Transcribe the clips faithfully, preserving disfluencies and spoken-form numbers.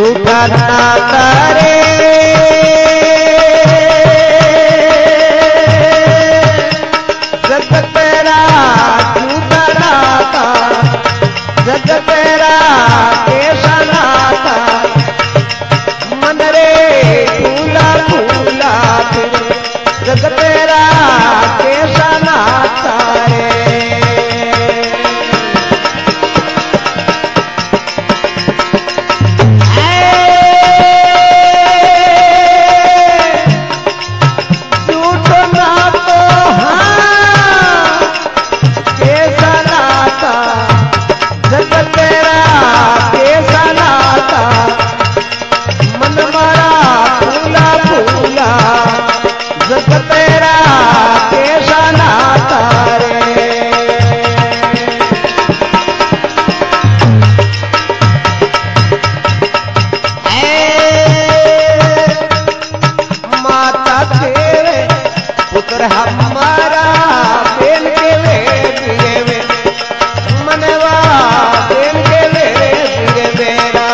झूठा नाता रे जग तेरा झूठा नाता जग तेरा कैसा नाता मन रे फूला फूला जग तेरा कैसा नाता रे हमारा बेन के वे दिए वे मनवा बेन के वे दिए मेरा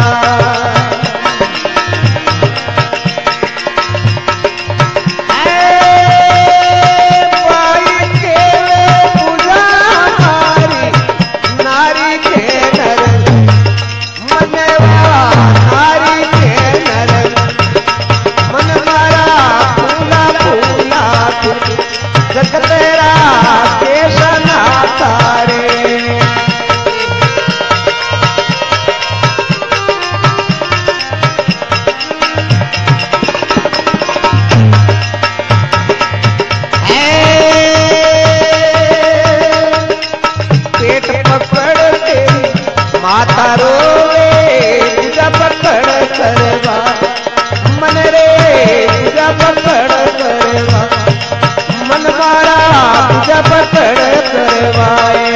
भाई के वे पूजा नारी नारी के नर मनवा नारी के नर मन मारा फूला फूला जग तेरा कैसा नाता रे पेट पकड़ तेरी माता रोवे पूजा पकड़ करवा मन रे पूजा पकड़ करवा मन मारा पूजा पकड़ करवाए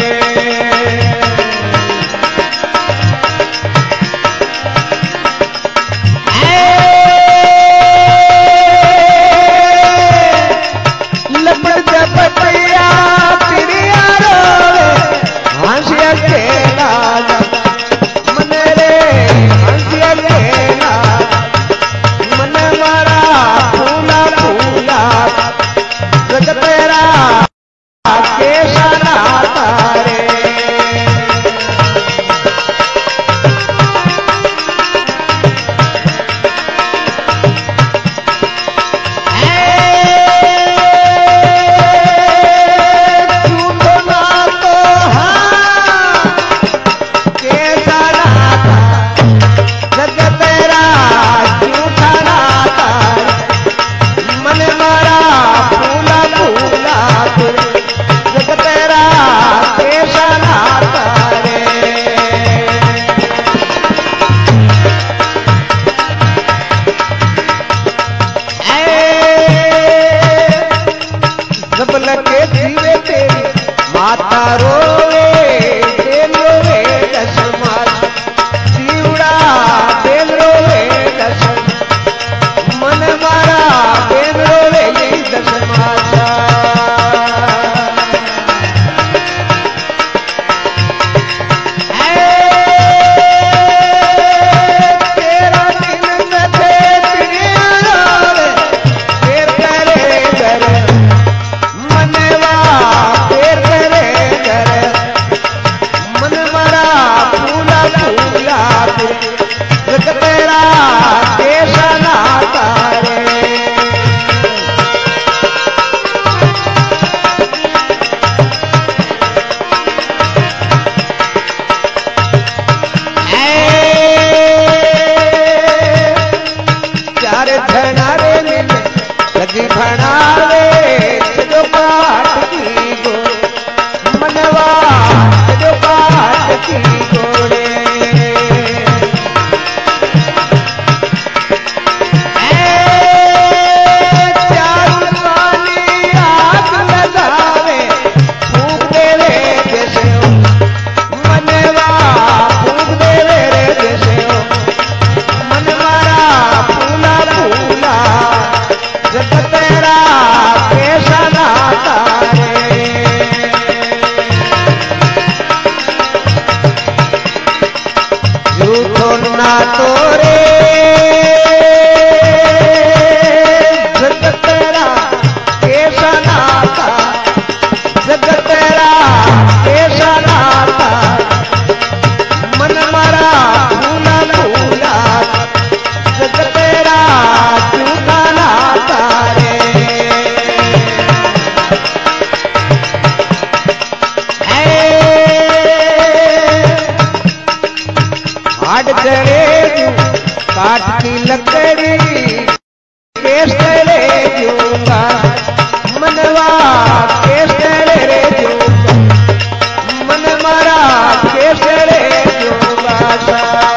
लपड़ जपटिया पिरिया रोवे हंसिया खेला मन रे हंसिया खेला मन मारा फूला फूला जग तेरा कैसा नाता रे झूठो ना तो हाँ कैसा नाता जग तेरा झूठा नाता मन मारा फूला फूला जग तेरा कैसा नाता रे जब लगे जीवे तेरी माता रोवे बेल रोवे दशमाल जीवड़ा बेल रोवे दशम मन मारा बेल रोवे दशमाला तेरा दिन सजे पिरिया रोवे फेर करे घर मनवा फेर करे घर मन मारा फूला फूला जग तेरा कैसा नाता रे चार धनारे मिले लगी भणावे जो पाठ की गो मनवा जो पाठ की गोड़े चार पानी आग लगावे फूक देवे जैसे हो मनवा फूक देवे रे जैसे हो मन मारा फूला फूला जग तेरा कैसा नाता रे। ना तोरे जगतरा कैसा नाता जगतरा कैसा नाता मन मारा भूला भूला जगतरा क्यों का नाता रे हाड चढ़े काट की लकड़ी कैसे रे दूंगा मनवा कैसे रे दूंगा मन मारा कैसे रे दूंगा